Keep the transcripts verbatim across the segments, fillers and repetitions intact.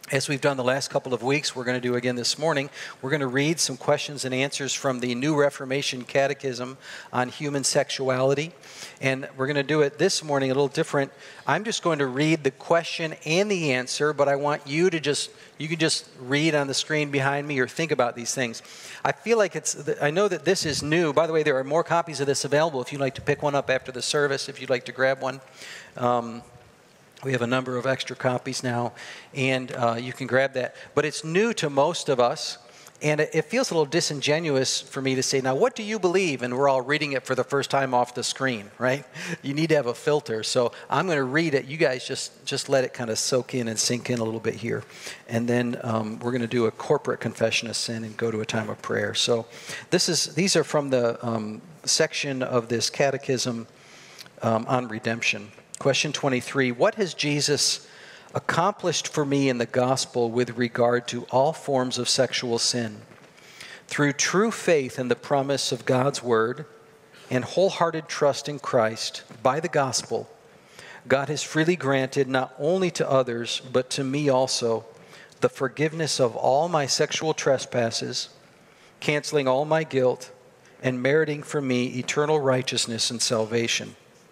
As we've done the last couple of weeks, we're going to do again this morning. We're going to read some questions and answers from the New Reformation Catechism on human sexuality. And we're going to do it this morning a little different. I'm just going to read the question and the answer, but I want you to just, you can just read on the screen behind me or think about these things. I feel like it's, I know that this is new. By the way, there are more copies of this available if you'd like to pick one up after the service, if you'd like to grab one. Um, We have a number of extra copies now, and uh, you can grab that. But it's new to most of us, and it, it feels a little disingenuous for me to say, now, what do you believe? And we're all reading it for the first time off the screen, right? You need to have a filter. So I'm going to read it. You guys just, just let it kind of soak in and sink in a little bit here. And then um, we're going to do a corporate confession of sin and go to a time of prayer. So this is these are from the um, section of this catechism um, on redemption. Question twenty-three, what has Jesus accomplished for me in the gospel with regard to all forms of sexual sin? Through true faith in the promise of God's word and wholehearted trust in Christ by the gospel, God has freely granted not only to others, but to me also, the forgiveness of all my sexual trespasses, canceling all my guilt, and meriting for me eternal righteousness and salvation.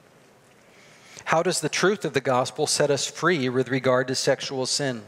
How does the truth of the gospel set us free with regard to sexual sin?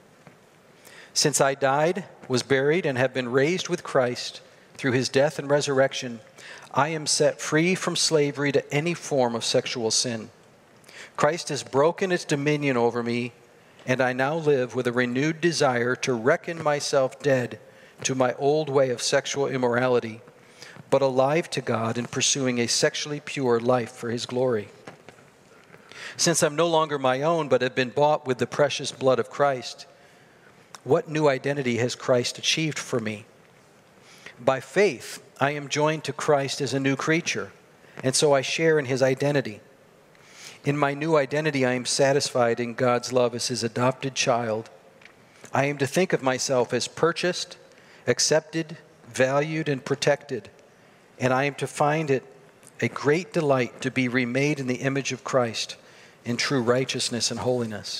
Since I died, was buried, and have been raised with Christ through his death and resurrection, I am set free from slavery to any form of sexual sin. Christ has broken its dominion over me, and I now live with a renewed desire to reckon myself dead to my old way of sexual immorality, but alive to God in pursuing a sexually pure life for his glory. Since I'm no longer my own, but have been bought with the precious blood of Christ, what new identity has Christ achieved for me? By faith, I am joined to Christ as a new creature, and so I share in his identity. In my new identity, I am satisfied in God's love as his adopted child. I am to think of myself as purchased, accepted, valued, and protected, and I am to find it a great delight to be remade in the image of Christ, in true righteousness and holiness.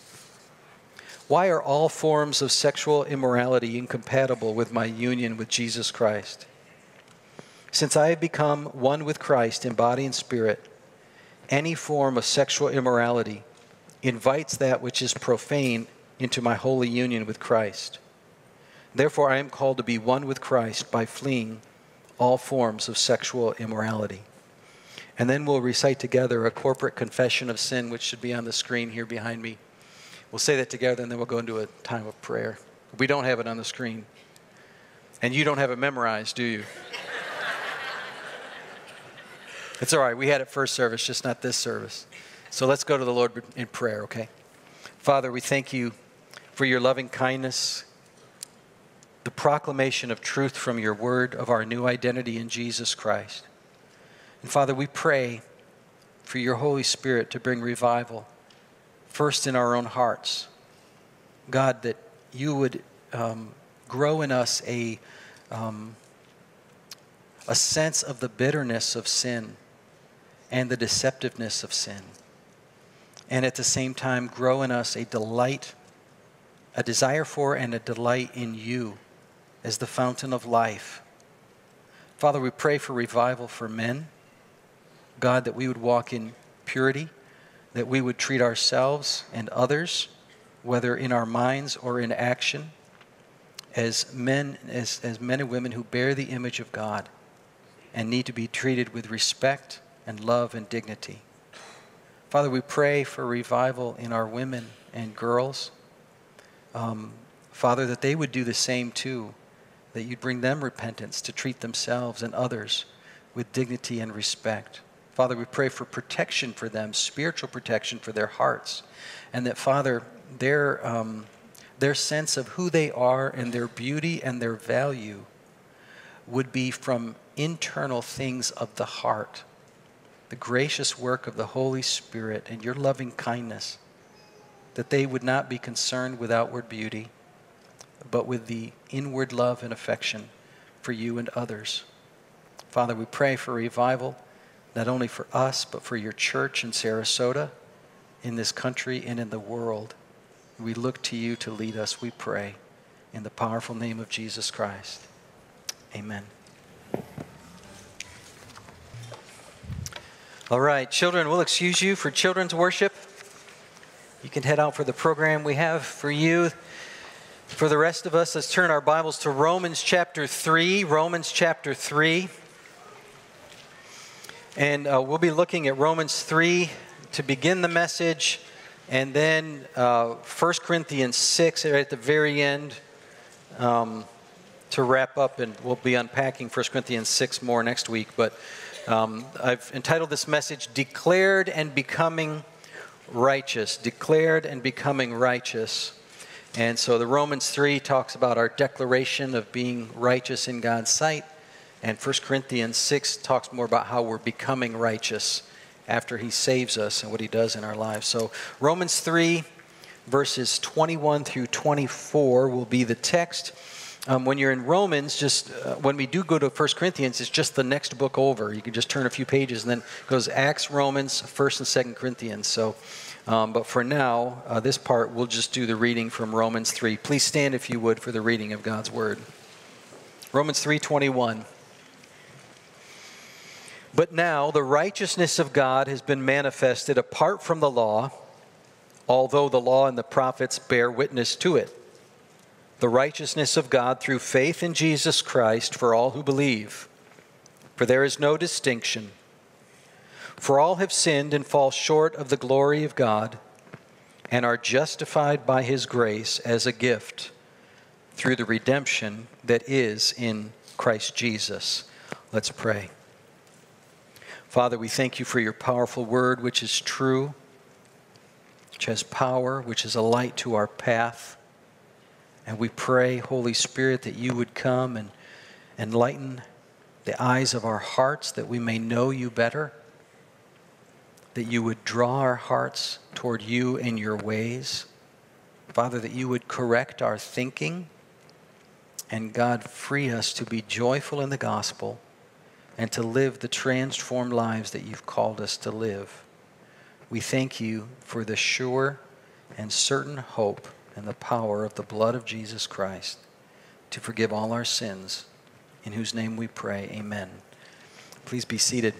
Why are all forms of sexual immorality incompatible with my union with Jesus Christ? Since I have become one with Christ in body and spirit, any form of sexual immorality invites that which is profane into my holy union with Christ. Therefore, I am called to be one with Christ by fleeing all forms of sexual immorality. And then we'll recite together a corporate confession of sin, which should be on the screen here behind me. We'll say that together, and then we'll go into a time of prayer. We don't have it on the screen. And you don't have it memorized, do you? It's all right. We had it first service, just not this service. So let's go to the Lord in prayer, okay? Father, we thank you for your loving kindness, the proclamation of truth from your word of our new identity in Jesus Christ. And Father, we pray for your Holy Spirit to bring revival, first in our own hearts. God, that you would um, grow in us a, um, a sense of the bitterness of sin and the deceptiveness of sin. And at the same time, grow in us a delight, a desire for and a delight in you as the fountain of life. Father, we pray for revival for men. God, that we would walk in purity, that we would treat ourselves and others, whether in our minds or in action, as men, as, as men and women who bear the image of God and need to be treated with respect and love and dignity. Father, we pray for revival in our women and girls. Um, Father, that they would do the same too, that you'd bring them repentance to treat themselves and others with dignity and respect. Father, we pray for protection for them, spiritual protection for their hearts, and that, Father, their, um, their sense of who they are and their beauty and their value would be from internal things of the heart, the gracious work of the Holy Spirit and your loving kindness, that they would not be concerned with outward beauty, but with the inward love and affection for you and others. Father, we pray for revival, not only for us, but for your church in Sarasota, in this country, and in the world. We look to you to lead us, we pray. In the powerful name of Jesus Christ. Amen. All right, children, we'll excuse you for children's worship. You can head out for the program we have for you. For the rest of us, let's turn our Bibles to Romans chapter three. Romans chapter three. And uh, we'll be looking at Romans three to begin the message, and then uh, First Corinthians six right at the very end um, to wrap up, and we'll be unpacking First Corinthians six more next week. But um, I've entitled this message, Declared and Becoming Righteous. Declared and Becoming Righteous. And so the Romans three talks about our declaration of being righteous in God's sight. And First Corinthians six talks more about how we're becoming righteous after he saves us and what he does in our lives. So Romans three, verses twenty-one through twenty-four will be the text. Um, when you're in Romans, just uh, when we do go to First Corinthians, it's just the next book over. You can just turn a few pages, and then it goes Acts, Romans, First and Second Corinthians. So, um, but for now, uh, this part, we'll just do the reading from Romans three. Please stand, if you would, for the reading of God's word. Romans three twenty-one. But now the righteousness of God has been manifested apart from the law, although the law and the prophets bear witness to it. The righteousness of God through faith in Jesus Christ for all who believe. For there is no distinction. For all have sinned and fall short of the glory of God, and are justified by his grace as a gift through the redemption that is in Christ Jesus. Let's pray. Father, we thank you for your powerful word, which is true, which has power, which is a light to our path. And we pray, Holy Spirit, that you would come and enlighten the eyes of our hearts, that we may know you better, that you would draw our hearts toward you and your ways. Father, that you would correct our thinking, and God, free us to be joyful in the gospel and to live the transformed lives that you've called us to live. We thank you for the sure and certain hope and the power of the blood of Jesus Christ to forgive all our sins, in whose name we pray. Amen. Please be seated.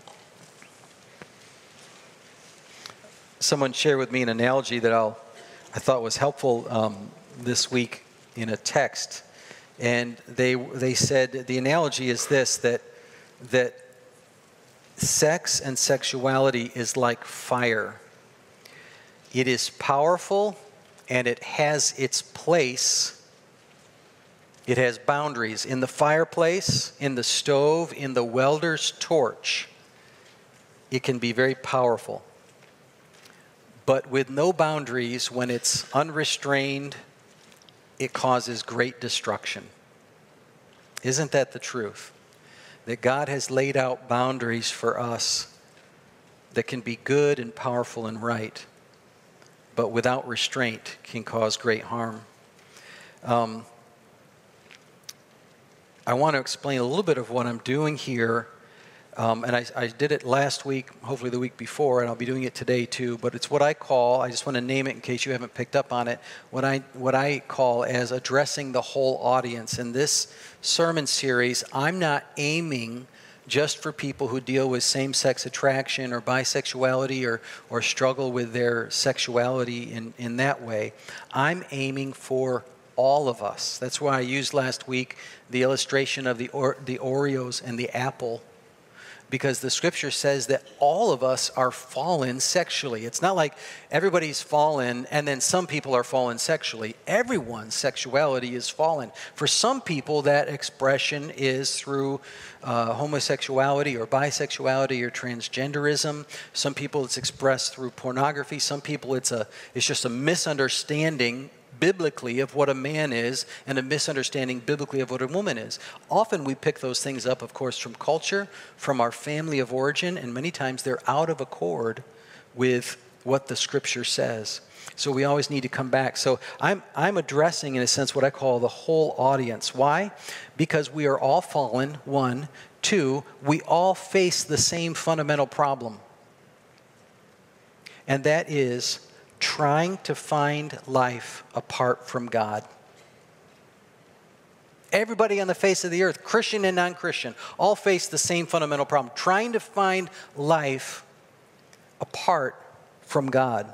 Someone shared with me an analogy that I'll, I thought was helpful um, this week in a text. And they they said, the analogy is this, that that sex and sexuality is like fire. It is powerful and it has its place. It has boundaries. In the fireplace, in the stove, in the welder's torch, it can be very powerful. But with no boundaries, when it's unrestrained, it causes great destruction. Isn't that the truth? That God has laid out boundaries for us that can be good and powerful and right, but without restraint can cause great harm. Um, I want to explain a little bit of what I'm doing here. Um, and I, I did it last week, hopefully the week before, and I'll be doing it today too. But it's what I call, I just want to name it in case you haven't picked up on it, what I, what I call as addressing the whole audience. In this sermon series, I'm not aiming just for people who deal with same-sex attraction or bisexuality or, or struggle with their sexuality in, in that way. I'm aiming for all of us. That's why I used last week the illustration of the, or, the Oreos and the apple, because the scripture says that all of us are fallen sexually. It's not like everybody's fallen and then some people are fallen sexually. Everyone's sexuality is fallen. For some people, that expression is through uh, homosexuality or bisexuality or transgenderism. Some people it's expressed through pornography. Some people it's a it's just a misunderstanding biblically of what a man is and a misunderstanding biblically of what a woman is. Often we pick those things up, of course, from culture, from our family of origin, and many times they're out of accord with what the scripture says. So we always need to come back. So I'm, I'm addressing, in a sense, what I call the whole audience. Why? Because we are all fallen, one. Two, we all face the same fundamental problem. And that is trying to find life apart from God. Everybody on the face of the earth, Christian and non-Christian, all face the same fundamental problem, trying to find life apart from God.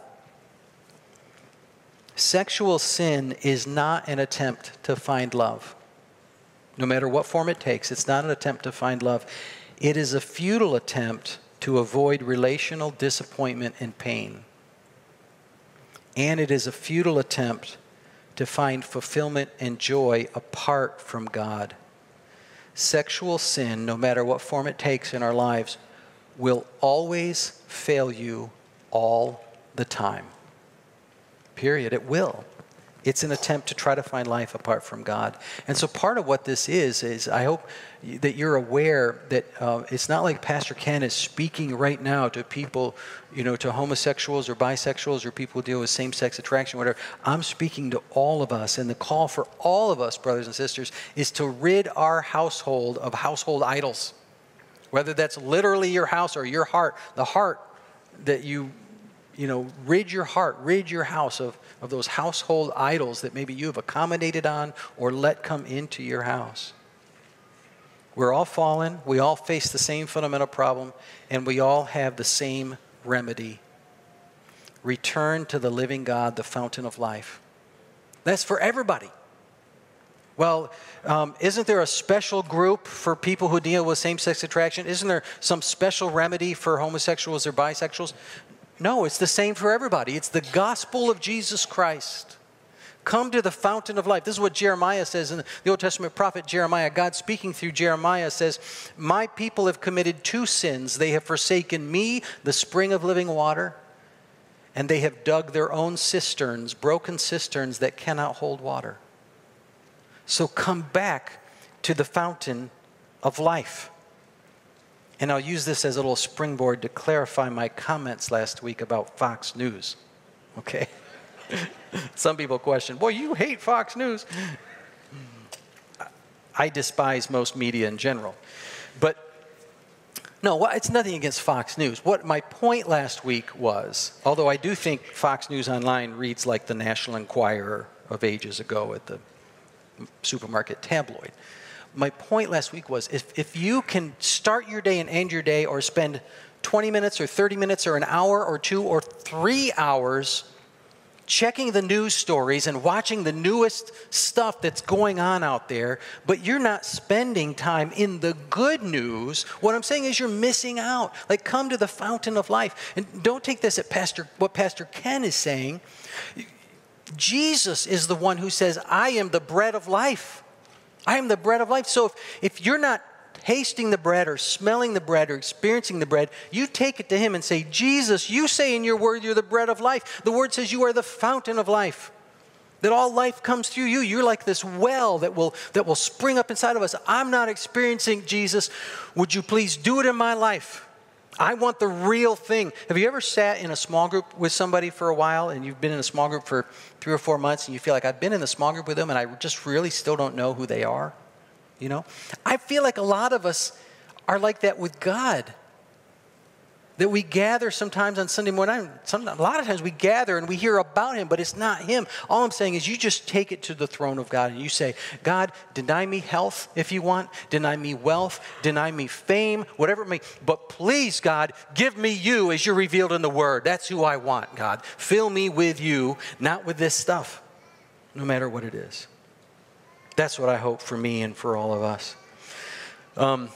Sexual sin is not an attempt to find love. No matter what form it takes, it's not an attempt to find love. It is a futile attempt to avoid relational disappointment and pain. And it is a futile attempt to find fulfillment and joy apart from God. Sexual sin, no matter what form it takes in our lives, will always fail you all the time. Period. It will. It's an attempt to try to find life apart from God. And so part of what this is, is I hope that you're aware that uh, it's not like Pastor Ken is speaking right now to people, you know, to homosexuals or bisexuals or people who deal with same-sex attraction, whatever. I'm speaking to all of us, and the call for all of us, brothers and sisters, is to rid our household of household idols. Whether that's literally your house or your heart, the heart that you You know, rid your heart, rid your house of, of those household idols that maybe you have accommodated on or let come into your house. We're all fallen. We all face the same fundamental problem, and we all have the same remedy. Return to the living God, the fountain of life. That's for everybody. Well, um, isn't there a special group for people who deal with same-sex attraction? Isn't there some special remedy for homosexuals or bisexuals? No, it's the same for everybody. It's the gospel of Jesus Christ. Come to the fountain of life. This is what Jeremiah says in the Old Testament prophet Jeremiah. God speaking through Jeremiah says, "My people have committed two sins. They have forsaken me, the spring of living water, and they have dug their own cisterns, broken cisterns that cannot hold water." So come back to the fountain of life. And I'll use this as a little springboard to clarify my comments last week about Fox News. Okay? Some people question, boy, you hate Fox News. I despise most media in general. But no, it's nothing against Fox News. What my point last week was, although I do think Fox News Online reads like the National Enquirer of ages ago at the supermarket tabloid. My point last week was, if, if you can start your day and end your day or spend twenty minutes or thirty minutes or an hour or two or three hours checking the news stories and watching the newest stuff that's going on out there, but you're not spending time in the good news, what I'm saying is you're missing out. Like, come to the fountain of life. And don't take this at Pastor, what Pastor Ken is saying. Jesus is the one who says, "I am the bread of life. I am the bread of life." So if, if you're not tasting the bread or smelling the bread or experiencing the bread, you take it to him and say, "Jesus, you say in your word you're the bread of life. The word says you are the fountain of life, that all life comes through you. You're like this well that will, that will spring up inside of us. I'm not experiencing Jesus. Would you please do it in my life? I want the real thing." Have you ever sat in a small group with somebody for a while, and you've been in a small group for three or four months, and you feel like, I've been in the small group with them and I just really still don't know who they are? You know? I feel like a lot of us are like that with God. That we gather sometimes on Sunday morning. Some, a lot of times we gather and we hear about him, but it's not him. All I'm saying is you just take it to the throne of God and you say, "God, deny me health if you want. Deny me wealth. Deny me fame, whatever it may. But please, God, give me you as you're revealed in the word. That's who I want, God. Fill me with you, not with this stuff, no matter what it is." That's what I hope for me and for all of us. Um,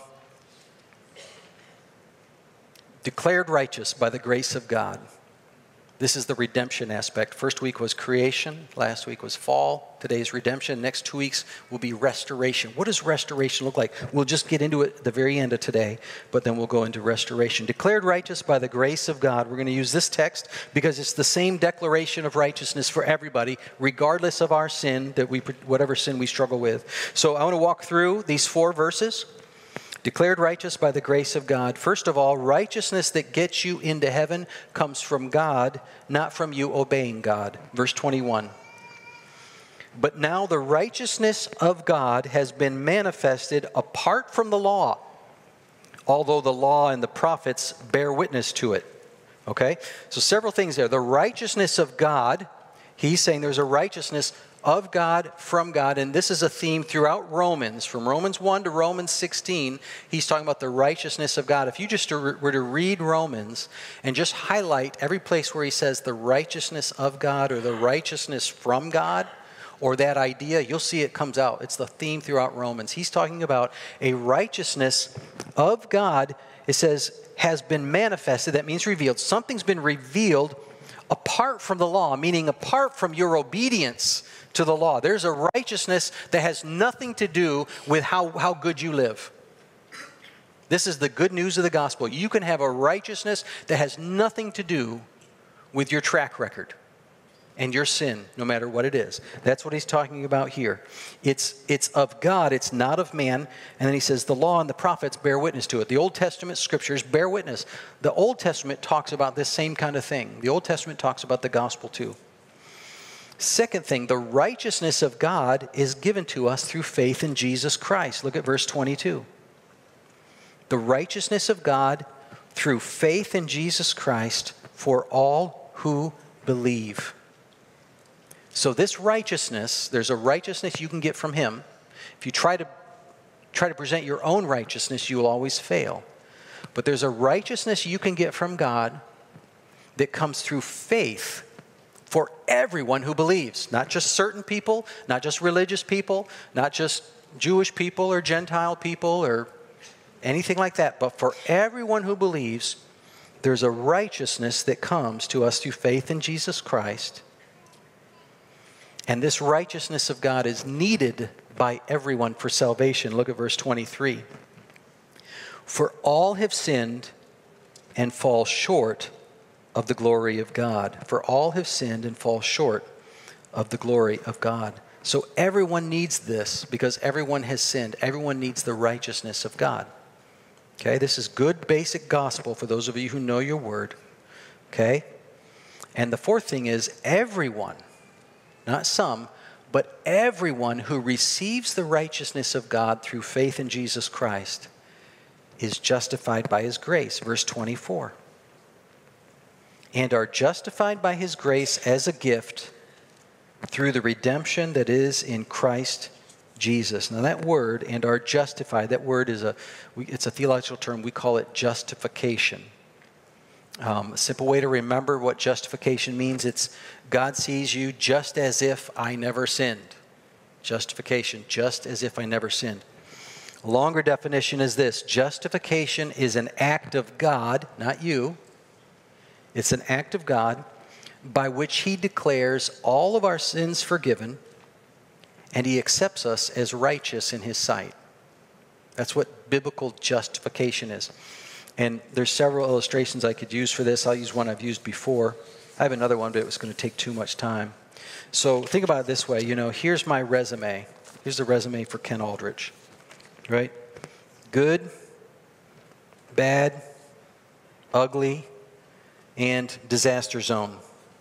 declared righteous by the grace of God. This is the redemption aspect. First week was creation. Last week was fall. Today's redemption. Next two weeks will be restoration. What does restoration look like? We'll just get into it at the very end of today, but then we'll go into restoration. Declared righteous by the grace of God. We're going to use this text because it's the same declaration of righteousness for everybody, regardless of our sin, that we, whatever sin we struggle with. So I want to walk through these four verses. Declared righteous by the grace of God. First of all, righteousness that gets you into heaven comes from God, not from you obeying God. Verse twenty-one. But now the righteousness of God has been manifested apart from the law, although the law and the prophets bear witness to it. Okay? So several things there. The righteousness of God, he's saying there's a righteousness of God, from God, and this is a theme throughout Romans. From Romans one to Romans sixteen, he's talking about the righteousness of God. If you just were to read Romans and just highlight every place where he says the righteousness of God or the righteousness from God, or that idea, you'll see it comes out. It's the theme throughout Romans. He's talking about a righteousness of God, it says, has been manifested. That means revealed. Something's been revealed apart from the law, meaning apart from your obedience to the law. There's a righteousness that has nothing to do with how, how good you live. This is the good news of the gospel. You can have a righteousness that has nothing to do with your track record and your sin, no matter what it is. That's what he's talking about here. It's, it's of God, it's not of man. And then he says the law and the prophets bear witness to it. The Old Testament scriptures bear witness. The Old Testament talks about this same kind of thing. The Old Testament talks about the gospel too. Second thing, the righteousness of God is given to us through faith in Jesus Christ. Look at verse twenty-two. The righteousness of God through faith in Jesus Christ for all who believe. So this righteousness, there's a righteousness you can get from him. If you try to try to present your own righteousness, you will always fail. But there's a righteousness you can get from God that comes through faith for everyone who believes. Not just certain people, not just religious people, not just Jewish people or Gentile people or anything like that. But for everyone who believes, there's a righteousness that comes to us through faith in Jesus Christ. And this righteousness of God is needed by everyone for salvation. Look at verse twenty-three. For all have sinned and fall short of the glory of God. For all have sinned and fall short of the glory of God. So everyone needs this because everyone has sinned. Everyone needs the righteousness of God. Okay, this is good basic gospel for those of you who know your word. Okay? And the fourth thing is everyone, not some, but everyone who receives the righteousness of God through faith in Jesus Christ is justified by his grace. Verse twenty-four. And are justified by his grace as a gift through the redemption that is in Christ Jesus. Now that word, and are justified, that word is a, it's a theological term. We call it justification. Um, a simple way to remember what justification means, it's God sees you just as if I never sinned. Justification, just as if I never sinned. A longer definition is this: justification is an act of God, not you. It's an act of God by which he declares all of our sins forgiven and he accepts us as righteous in his sight. That's what biblical justification is. And there's several illustrations I could use for this. I'll use one I've used before. I have another one, but it was going to take too much time. So think about it this way. You know, here's my resume. Here's the resume for Ken Aldrich. Right? Good, bad, ugly, and disaster zone.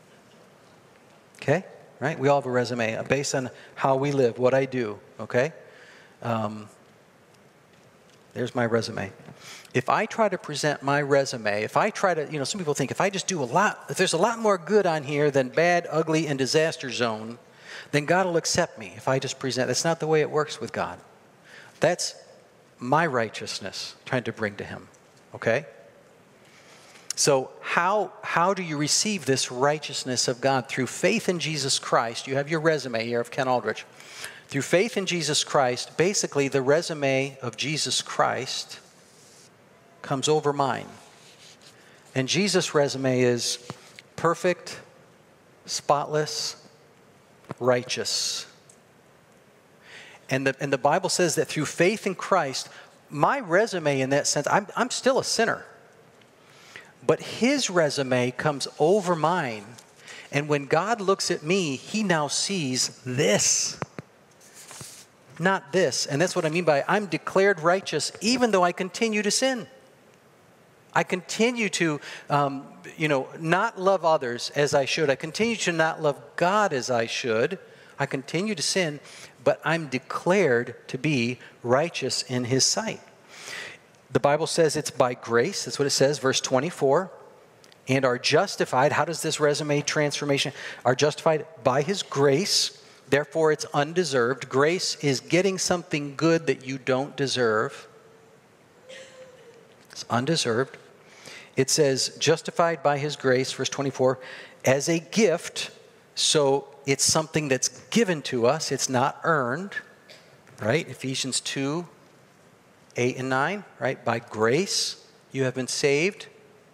Okay? Right? We all have a resume based on how we live, what I do. Okay? Um, there's my resume. If I try to present my resume, if I try to, you know, some people think if I just do a lot, if there's a lot more good on here than bad, ugly, and disaster zone, then God will accept me if I just present. That's not the way it works with God. That's my righteousness trying to bring to him. Okay? So how, how do you receive this righteousness of God? Through faith in Jesus Christ. You have your resume here of Ken Aldrich. Through faith in Jesus Christ, basically the resume of Jesus Christ comes over mine. And Jesus' resume is perfect, spotless, righteous. And the, and the Bible says that through faith in Christ, my resume in that sense, I'm, I'm still a sinner. But his resume comes over mine. And when God looks at me, he now sees this, not this. And that's what I mean by I'm declared righteous even though I continue to sin. I continue to, um, you know, not love others as I should. I continue to not love God as I should. I continue to sin, but I'm declared to be righteous in his sight. The Bible says it's by grace. That's what it says, verse twenty-four. and are justified. How does this resume transformation? Are justified by his grace. Therefore, it's undeserved. Grace is getting something good that you don't deserve. It's undeserved. It says, justified by his grace, verse twenty-four, as a gift. So it's something that's given to us. It's not earned, right? Ephesians two, eight and nine, right? By grace, you have been saved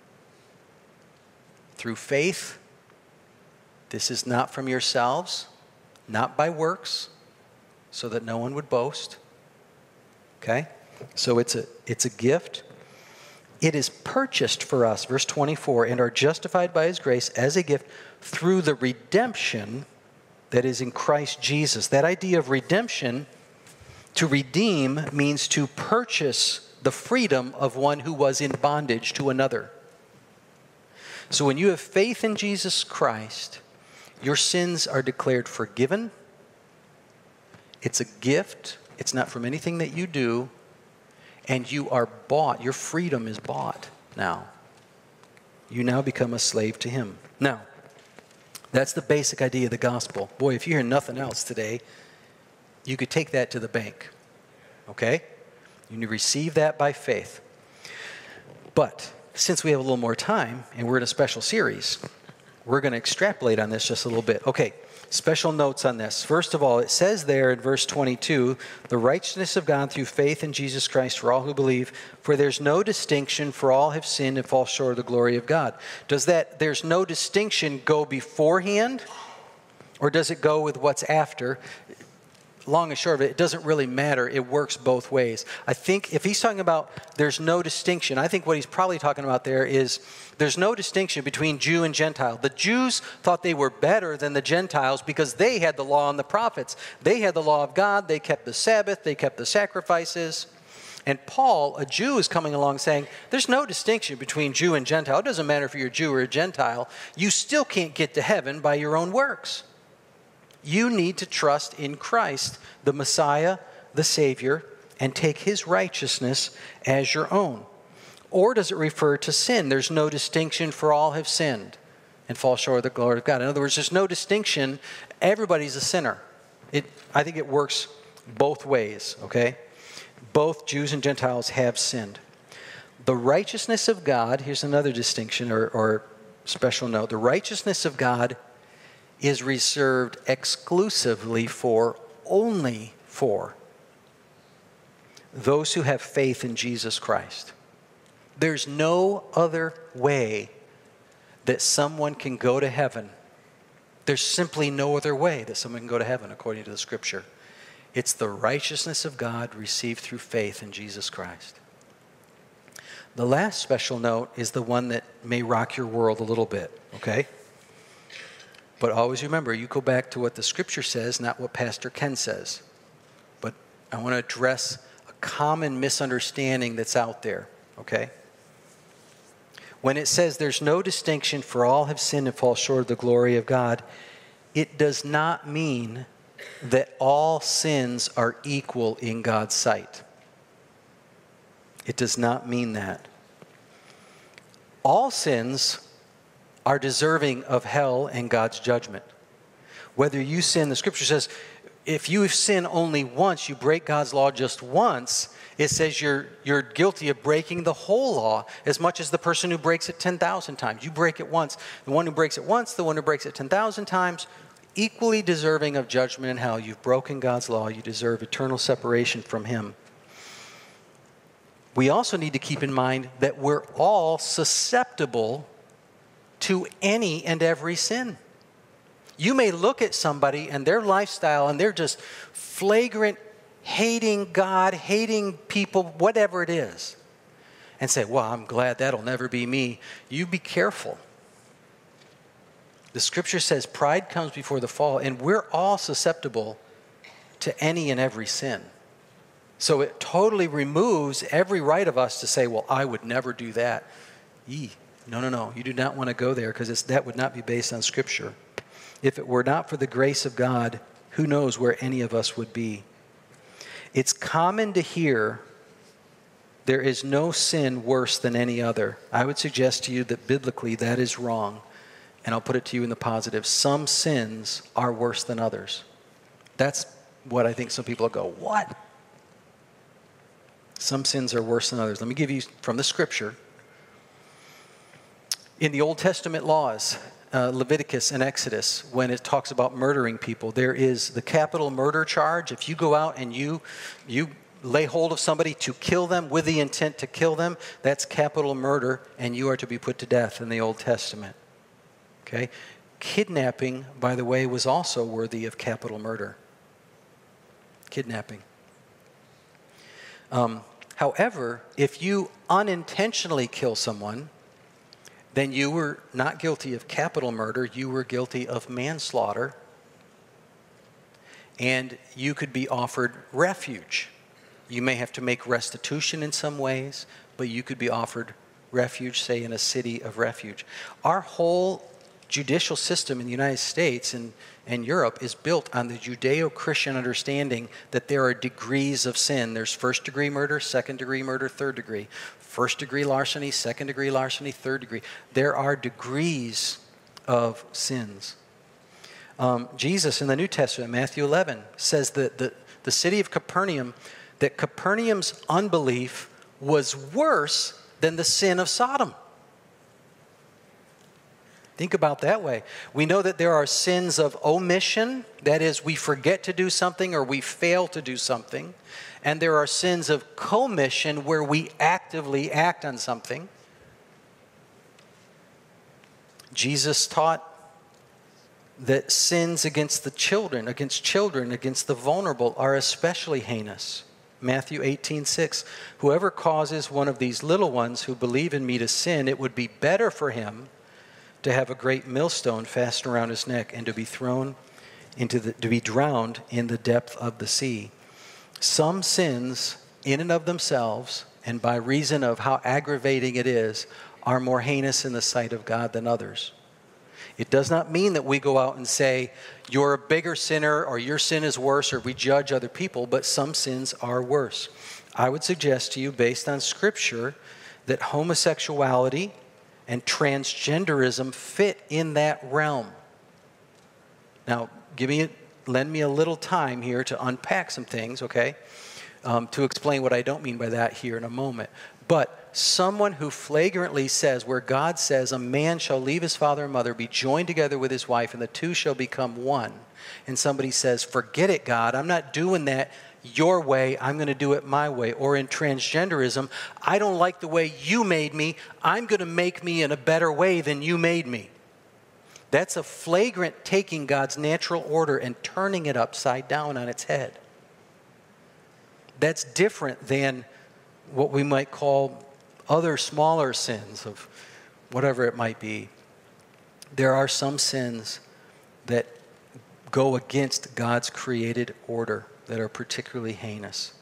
through faith. This is not from yourselves, not by works, so that no one would boast. Okay? So it's a, it's a gift. It is purchased for us, verse twenty-four, and are justified by his grace as a gift through the redemption that is in Christ Jesus. That idea of redemption, to redeem, means to purchase the freedom of one who was in bondage to another. So when you have faith in Jesus Christ, your sins are declared forgiven. It's a gift. It's not from anything that you do. And you are bought. Your freedom is bought now. You now become a slave to him. Now, that's the basic idea of the gospel. Boy, if you hear nothing else today, you could take that to the bank. Okay? You receive that by faith. But since we have a little more time, and we're in a special series, we're going to extrapolate on this just a little bit. Okay. Special notes on this. First of all, it says there in verse twenty-two, the righteousness of God through faith in Jesus Christ for all who believe, for there's no distinction, for all have sinned and fall short of the glory of God. Does that there's no distinction go beforehand, or does it go with what's after? Long and short of it, it doesn't really matter. It works both ways. I think if he's talking about there's no distinction, I think what he's probably talking about there is there's no distinction between Jew and Gentile. The Jews thought they were better than the Gentiles because they had the law and the prophets. They had the law of God. They kept the Sabbath. They kept the sacrifices. And Paul, a Jew, is coming along saying there's no distinction between Jew and Gentile. It doesn't matter if you're a Jew or a Gentile. You still can't get to heaven by your own works. You need to trust in Christ, the Messiah, the Savior, and take his righteousness as your own. Or does it refer to sin? There's no distinction, for all have sinned and fall short of the glory of God. In other words, there's no distinction. Everybody's a sinner. It, I think it works both ways, okay? Both Jews and Gentiles have sinned. The righteousness of God, here's another distinction or, or special note. The righteousness of God is reserved exclusively for, only for, those who have faith in Jesus Christ. There's no other way that someone can go to heaven. There's simply no other way that someone can go to heaven according to the Scripture. It's the righteousness of God received through faith in Jesus Christ. The last special note is the one that may rock your world a little bit, okay? But always remember, you go back to what the Scripture says, not what Pastor Ken says. But I want to address a common misunderstanding that's out there, okay? When it says there's no distinction, for all have sinned and fall short of the glory of God, it does not mean that all sins are equal in God's sight. It does not mean that. All sins are deserving of hell and God's judgment. Whether you sin, the Scripture says, if you sin only once, you break God's law just once, it says you're, you're guilty of breaking the whole law as much as the person who breaks it ten thousand times. You break it once. The one who breaks it once, the one who breaks it ten thousand times, equally deserving of judgment in hell. You've broken God's law. You deserve eternal separation from him. We also need to keep in mind that we're all susceptible to any and every sin. You may look at somebody and their lifestyle and they're just flagrant, hating God, hating people, whatever it is, and say, well, I'm glad that'll never be me. You be careful. The Scripture says pride comes before the fall, and we're all susceptible to any and every sin. So it totally removes every right of us to say, well, I would never do that. Yee. No, no, no. You do not want to go there because that would not be based on Scripture. If it were not for the grace of God, who knows where any of us would be? It's common to hear There is no sin worse than any other. I would suggest to you that biblically that is wrong. And I'll put it to you in the positive. Some sins are worse than others. That's what I think some people go, what? Some sins are worse than others. Let me give you from the scripture. In the Old Testament laws, uh, Leviticus and Exodus, when it talks about murdering people, there is the capital murder charge. If you go out and you you lay hold of somebody to kill them with the intent to kill them, that's capital murder, and you are to be put to death in the Old Testament. Okay? Kidnapping, by the way, was also worthy of capital murder. Kidnapping. Um, however, if you unintentionally kill someone, then you were not guilty of capital murder, you were guilty of manslaughter, and you could be offered refuge. You may have to make restitution in some ways, but you could be offered refuge, say in a city of refuge. Our whole judicial system in the United States and, and Europe is built on the Judeo-Christian understanding that there are degrees of sin. There's first degree murder, second degree murder, third degree. First degree larceny, second degree larceny, third degree. There are degrees of sins. Um, Jesus in the New Testament, Matthew eleven, says that the, the city of Capernaum, that Capernaum's unbelief was worse than the sin of Sodom. Think about that way. We know that there are sins of omission, that is, we forget to do something or we fail to do something. And there are sins of commission where we actively act on something. Jesus taught that sins against the children, against children, against the vulnerable are especially heinous. Matthew eighteen six, whoever causes one of these little ones who believe in me to sin, it would be better for him to have a great millstone fastened around his neck and to be thrown into the, to be drowned in the depth of the sea. Some sins in and of themselves, and by reason of how aggravating it is, are more heinous in the sight of God than others. It does not mean that we go out and say, you're a bigger sinner or your sin is worse, or we judge other people, but some sins are worse. I would suggest to you, based on Scripture, that homosexuality and transgenderism fit in that realm. Now, give me, lend me a little time here to unpack some things, okay? Um, to explain what I don't mean by that here in a moment. But someone who flagrantly says, where God says, a man shall leave his father and mother, be joined together with his wife, and the two shall become one. And somebody says, forget it, God, I'm not doing that your way, I'm going to do it my way. Or in transgenderism, I don't like the way you made me, I'm going to make me in a better way than you made me. That's a flagrant taking God's natural order and turning it upside down on its head. That's different than what we might call other smaller sins of whatever it might be. There are some sins that go against God's created order that are particularly heinous.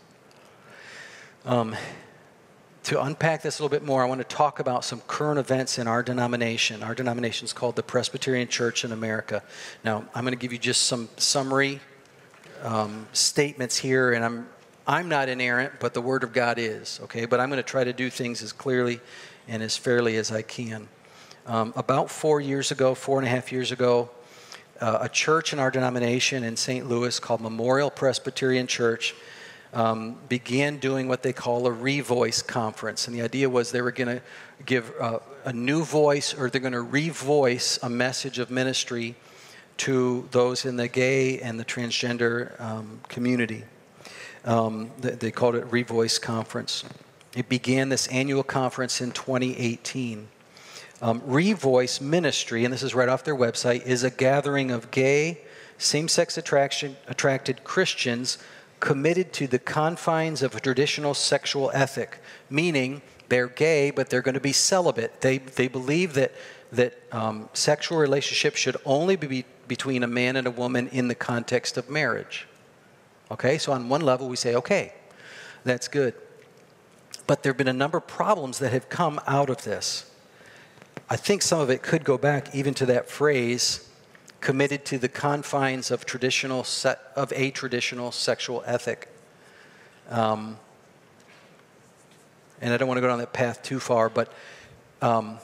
Um, to unpack this a little bit more, I want to talk about some current events in our denomination. Our denomination is called the Presbyterian Church in America. Now, I'm going to give you just some summary um, statements here, and I'm I'm not inerrant, but the Word of God is, okay? But I'm going to try to do things as clearly and as fairly as I can. Um, about four years ago, four and a half years ago, uh, a church in our denomination in Saint Louis called Memorial Presbyterian Church um, began doing what they call a revoice conference. And the idea was they were going to give uh, a new voice, or they're going to revoice a message of ministry to those in the gay and the transgender um, community. Um, they, they called it Revoice Conference. It began this annual conference in twenty eighteen. Um, Revoice Ministry, and this is right off their website, is a gathering of gay, same-sex attraction, attracted Christians committed to the confines of a traditional sexual ethic, meaning they're gay, but they're going to be celibate. They, they believe that, that um, sexual relationships should only be between a man and a woman in the context of marriage. Okay, so on one level we say, okay, that's good. But there have been a number of problems that have come out of this. I think some of it could go back even to that phrase, committed to the confines of traditional se- of a traditional sexual ethic. Um, and I don't want to go down that path too far, but um,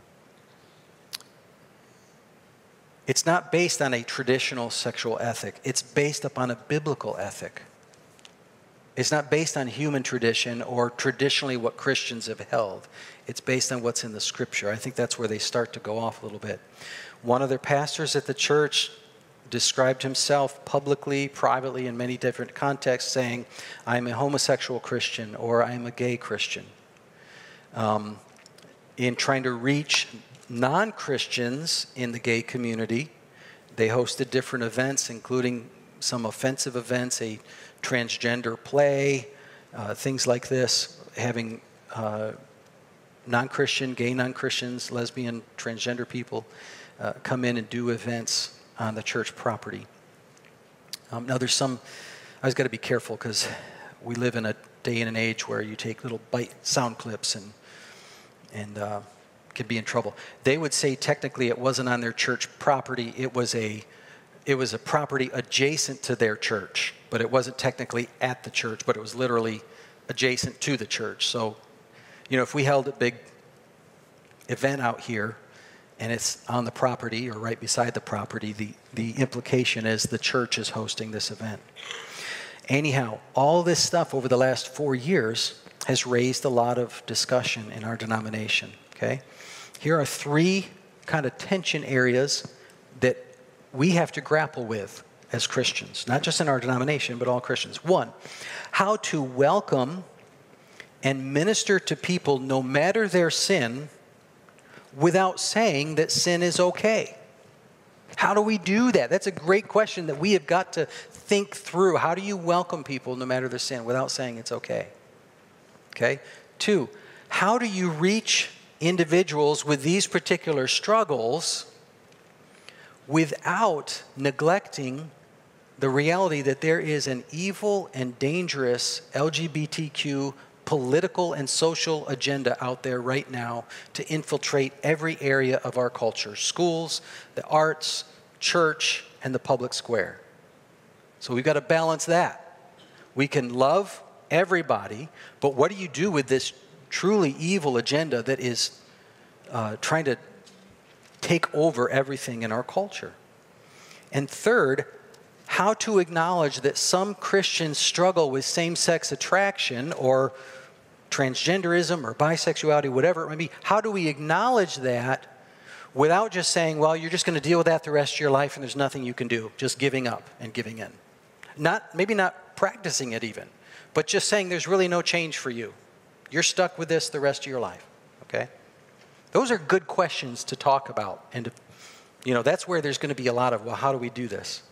it's not based on a traditional sexual ethic. It's based upon a biblical ethic. It's not based on human tradition or traditionally what Christians have held. It's based on what's in the Scripture. I think that's where they start to go off a little bit. One of their pastors at the church described himself publicly, privately, in many different contexts, saying, I'm a homosexual Christian or I'm a gay Christian. Um, in trying to reach non-Christians in the gay community, they hosted different events, including some offensive events, a transgender play, uh, things like this, having uh, non-Christian, gay non-Christians, lesbian, transgender people uh, come in and do events on the church property. Um, now there's some, I was got to be careful because we live in a day and an age where you take little bite sound clips and and uh, could be in trouble. They would say technically it wasn't on their church property. It was a it was a property adjacent to their church, but it wasn't technically at the church, but it was literally adjacent to the church. So, you know, if we held a big event out here and it's on the property or right beside the property, the, the implication is the church is hosting this event. Anyhow, all this stuff over the last four years has raised a lot of discussion in our denomination, okay? Here are three kind of tension areas that we have to grapple with as Christians, not just in our denomination, but all Christians. One, how to welcome and minister to people no matter their sin without saying that sin is okay. How do we do that? That's a great question that we have got to think through. How do you welcome people no matter their sin without saying it's okay? Okay. Two, how do you reach individuals with these particular struggles without neglecting the reality that there is an evil and dangerous L G B T Q political and social agenda out there right now to infiltrate every area of our culture, schools, the arts, church, and the public square. So we've got to balance that. We can love everybody, but what do you do with this truly evil agenda that is uh, trying to take over everything in our culture? And third, how to acknowledge that some Christians struggle with same-sex attraction or transgenderism or bisexuality, whatever it might be. How do we acknowledge that without just saying, well, you're just going to deal with that the rest of your life and there's nothing you can do, just giving up and giving in? Not, maybe not practicing it even, but just saying there's really no change for you. You're stuck with this the rest of your life, okay? Those are good questions to talk about. And, to, you know, that's where there's going to be a lot of, well, how do we do this?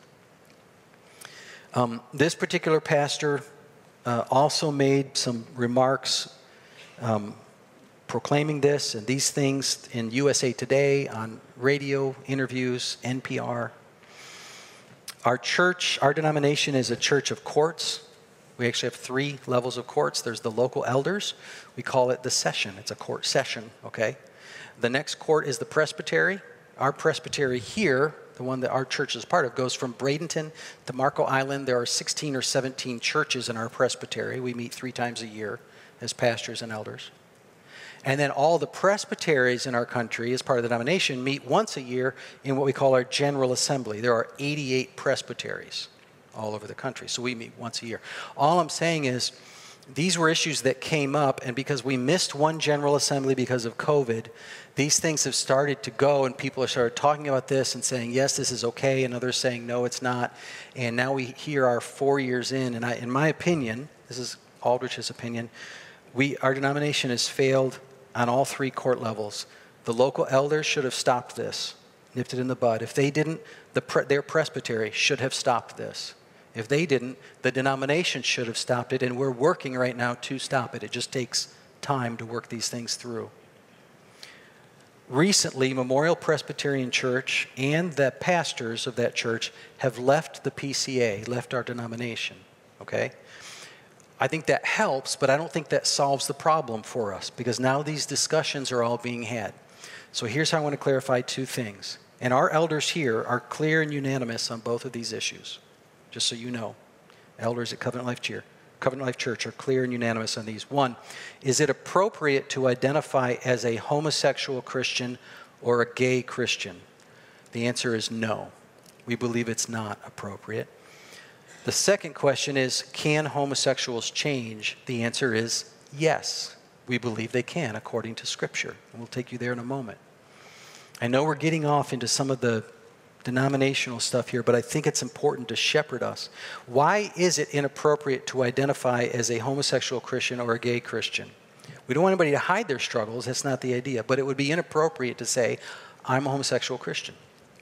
Um, this particular pastor uh, also made some remarks um, proclaiming this and these things in U S A Today, on radio interviews, N P R. Our church, our denomination is a church of courts. We actually have three levels of courts. There's the local elders. We call it the session. It's a court session, okay? The next court is the presbytery. Our presbytery here, the one that our church is part of, goes from Bradenton to Marco Island. There are sixteen or seventeen churches in our presbytery. We meet three times a year as pastors and elders. And then all the presbyteries in our country, as part of the denomination, meet once a year in what we call our General Assembly. There are eighty-eight presbyteries all over the country, so we meet once a year. All I'm saying is these were issues that came up, and because we missed one General Assembly because of COVID, these things have started to go, and people have started talking about this and saying, yes, this is okay, and others saying, no, it's not. And now we here are four years in, and I, in my opinion, this is Aldrich's opinion, we our denomination has failed on all three court levels. The local elders should have stopped this, nipped it in the bud. If they didn't, the pre- their presbytery should have stopped this. If they didn't, the denomination should have stopped it, and we're working right now to stop it. It just takes time to work these things through. Recently, Memorial Presbyterian Church and the pastors of that church have left the P C A, left our denomination, okay? I think that helps, but I don't think that solves the problem for us, because now these discussions are all being had. So here's how I want to clarify two things. And our elders here are clear and unanimous on both of these issues, just so you know. Elders at Covenant Life Cheer, Covenant Life Church are clear and unanimous on these. One, is it appropriate to identify as a homosexual Christian or a gay Christian? The answer is no. We believe it's not appropriate. The second question is, can homosexuals change? The answer is yes. We believe they can, according to Scripture. And we'll take you there in a moment. I know we're getting off into some of the denominational stuff here, but I think it's important to shepherd us. Why is it inappropriate to identify as a homosexual Christian or a gay Christian? We don't want anybody to hide their struggles. That's not the idea. But it would be inappropriate to say, I'm a homosexual Christian.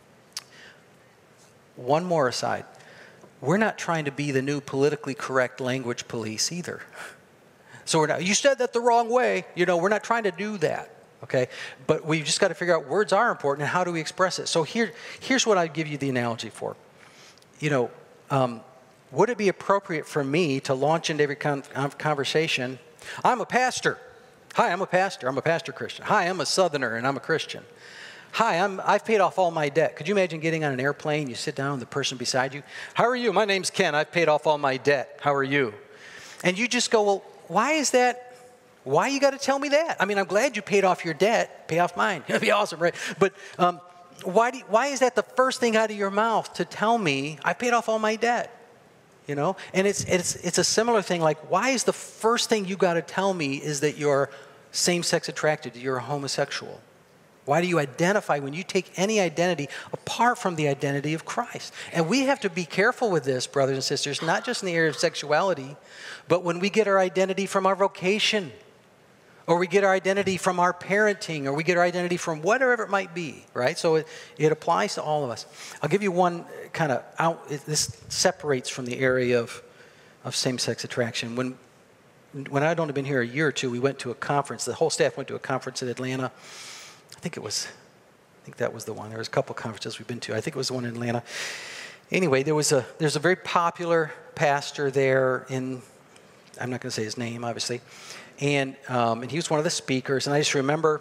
One more aside. We're not trying to be the new politically correct language police either. So we're not, you said that the wrong way. You know, we're not trying to do that. Okay, but we've just got to figure out words are important and how do we express it. So here, here's what I'd give you the analogy for. You know, um, would it be appropriate for me to launch into every con conversation, I'm a pastor. Hi, I'm a pastor. I'm a pastor Christian. Hi, I'm a Southerner and I'm a Christian. Hi, I'm, I've paid off all my debt. Could you imagine getting on an airplane, you sit down with the person beside you, how are you? My name's Ken. I've paid off all my debt. How are you? And you just go, well, why is that? Why you got to tell me that? I mean, I'm glad you paid off your debt. Pay off mine. It'd be awesome, right? But um, why, do you, why is that the first thing out of your mouth to tell me I paid off all my debt? You know? And it's, it's, it's a similar thing. Like, why is the first thing you got to tell me is that you're same-sex attracted, you're a homosexual? Why do you identify when you take any identity apart from the identity of Christ? And we have to be careful with this, brothers and sisters, not just in the area of sexuality, but when we get our identity from our vocation, or we get our identity from our parenting, or we get our identity from whatever it might be, right? So it, it applies to all of us. I'll give you one kind of out, this separates from the area of, of same-sex attraction. When, when I'd only been here a year or two, we went to a conference, the whole staff went to a conference in Atlanta. I think it was, I think that was the one. There was a couple conferences we've been to. I think it was the one in Atlanta. Anyway, there was a, there's a very popular pastor there in, I'm not going to say his name, obviously. And, um, and he was one of the speakers, and I just remember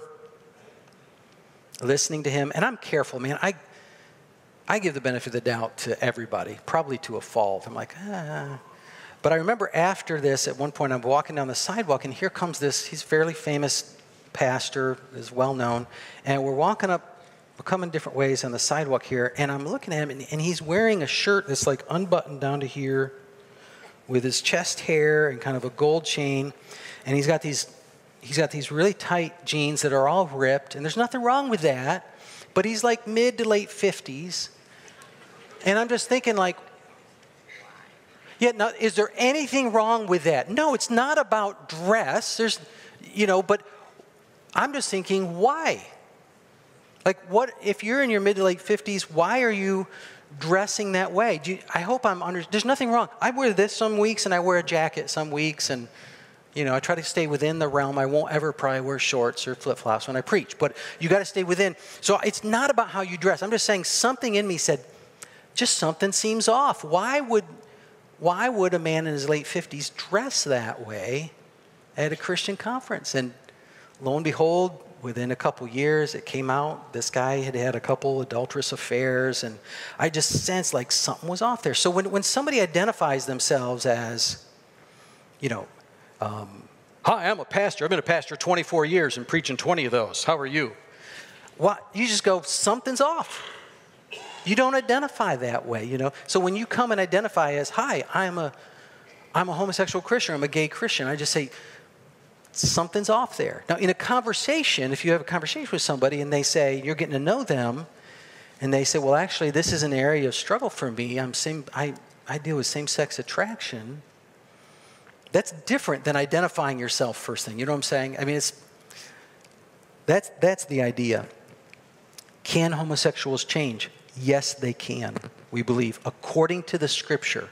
listening to him. And I'm careful, man. I, I give the benefit of the doubt to everybody, probably to a fault. I'm like, ah. But I remember after this, at one point, I'm walking down the sidewalk, and here comes this, he's a fairly famous pastor, is well known, and we're walking up, we're coming different ways on the sidewalk here, and I'm looking at him, and, and he's wearing a shirt that's like unbuttoned down to here, with his chest hair and kind of a gold chain. And he's got these, he's got these really tight jeans that are all ripped, and there's nothing wrong with that, but he's like mid to late fifties. And I'm just thinking like, yeah, now, is there anything wrong with that? No, it's not about dress. There's, you know, but I'm just thinking, why? Like, what, if you're in your mid to late fifties, why are you dressing that way? Do you, I hope I'm under, there's nothing wrong. I wear this some weeks, and I wear a jacket some weeks, and you know, I try to stay within the realm. I won't ever probably wear shorts or flip-flops when I preach, but you got to stay within. So it's not about how you dress. I'm just saying something in me said, just something seems off. Why would, why would a man in his late fifties dress that way at a Christian conference? And lo and behold, within a couple years, it came out, this guy had had a couple adulterous affairs, and I just sensed like something was off there. So when, when somebody identifies themselves as, you know, Um, hi, I'm a pastor. I've been a pastor twenty-four years and preaching twenty of those. How are you? What? You just go, something's off. You don't identify that way, you know. So when you come and identify as, hi, I'm a, I'm a homosexual Christian, I'm a gay Christian, I just say, something's off there. Now, in a conversation, if you have a conversation with somebody and they say, you're getting to know them, and they say, well, actually, this is an area of struggle for me. I'm same, I, I deal with same-sex attraction. That's different than identifying yourself first thing. You know what I'm saying? I mean, it's, that's, that's the idea. Can homosexuals change? Yes, they can, we believe, according to the Scripture.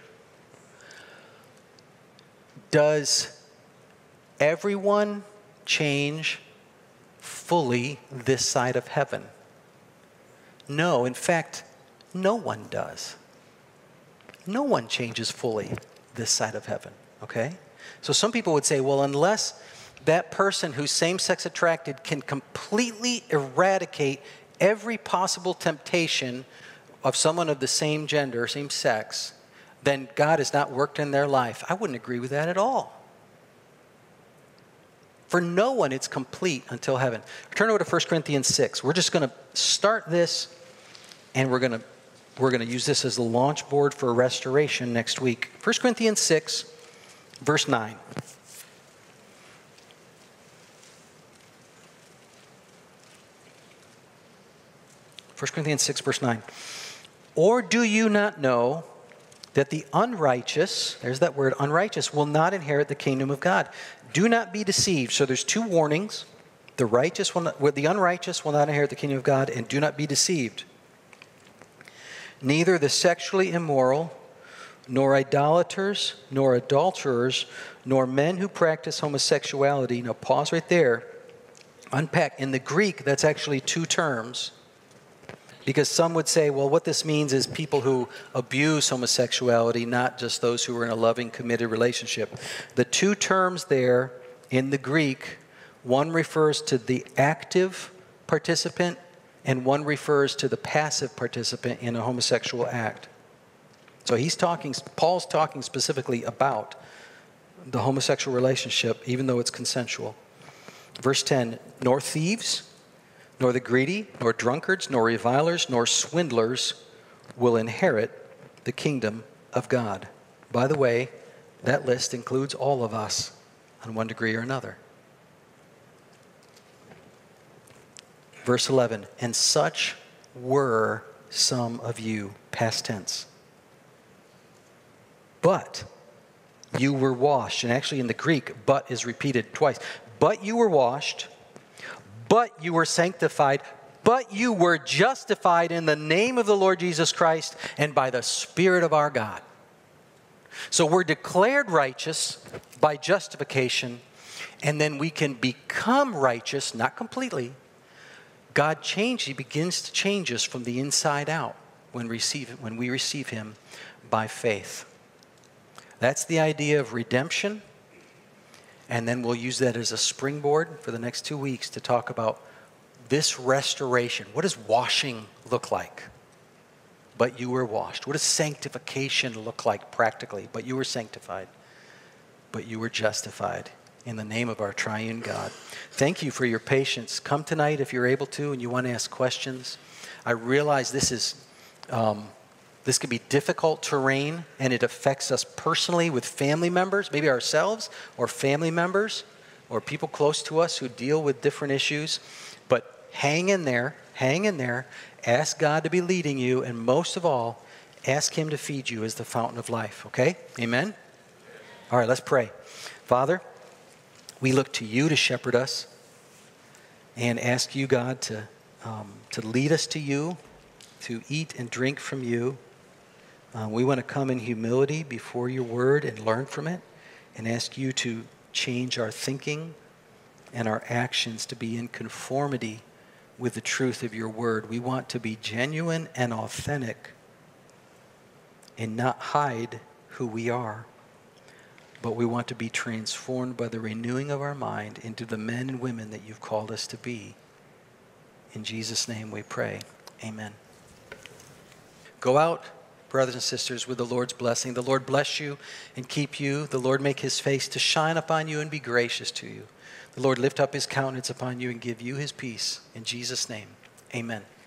Does everyone change fully this side of heaven? No, in fact, no one does. No one changes fully this side of heaven, okay? So some people would say, well, unless that person who's same-sex attracted can completely eradicate every possible temptation of someone of the same gender, same sex, then God has not worked in their life. I wouldn't agree with that at all. For no one, it's complete until heaven. Turn over to First Corinthians six. We're just going to start this, and we're going to we're going to use this as the launch board for restoration next week. First Corinthians six, verse nine. First Corinthians six, verse nine. Or do you not know that the unrighteous, there's that word, unrighteous, will not inherit the kingdom of God? Do not be deceived. So there's two warnings. The righteous will not, well, the unrighteous will not inherit the kingdom of God, and do not be deceived. Neither the sexually immoral, nor idolaters, nor adulterers, nor men who practice homosexuality. Now pause right there. Unpack. In the Greek, that's actually two terms. Because some would say, well, what this means is people who abuse homosexuality, not just those who are in a loving, committed relationship. The two terms there in the Greek, one refers to the active participant and one refers to the passive participant in a homosexual act. So he's talking, Paul's talking specifically about the homosexual relationship, even though it's consensual. Verse ten, nor thieves, nor the greedy, nor drunkards, nor revilers, nor swindlers will inherit the kingdom of God. By the way, that list includes all of us on one degree or another. Verse eleven, and such were some of you, past tense. But you were washed, and actually in the Greek, but is repeated twice. But you were washed, but you were sanctified, but you were justified in the name of the Lord Jesus Christ and by the Spirit of our God. So we're declared righteous by justification, and then we can become righteous, not completely. God changes, He begins to change us from the inside out when, receive, when we receive Him by faith. That's the idea of redemption. And then we'll use that as a springboard for the next two weeks to talk about this restoration. What does washing look like? But you were washed. What does sanctification look like practically? But you were sanctified. But you were justified in the name of our triune God. Thank you for your patience. Come tonight if you're able to and you want to ask questions. I realize this is... Um, This can be difficult terrain, and it affects us personally with family members, maybe ourselves or family members or people close to us who deal with different issues. But hang in there, hang in there. Ask God to be leading you, and most of all, ask Him to feed you as the fountain of life, okay? Amen? All right, let's pray. Father, we look to you to shepherd us and ask you, God, to, um, to lead us to you, to eat and drink from you. Uh, we want to come in humility before your word and learn from it and ask you to change our thinking and our actions to be in conformity with the truth of your word. We want to be genuine and authentic and not hide who we are, but we want to be transformed by the renewing of our mind into the men and women that you've called us to be. In Jesus' name we pray. Amen. Go out, brothers and sisters, with the Lord's blessing. The Lord bless you and keep you. The Lord make his face to shine upon you and be gracious to you. The Lord lift up his countenance upon you and give you his peace. In Jesus' name, amen.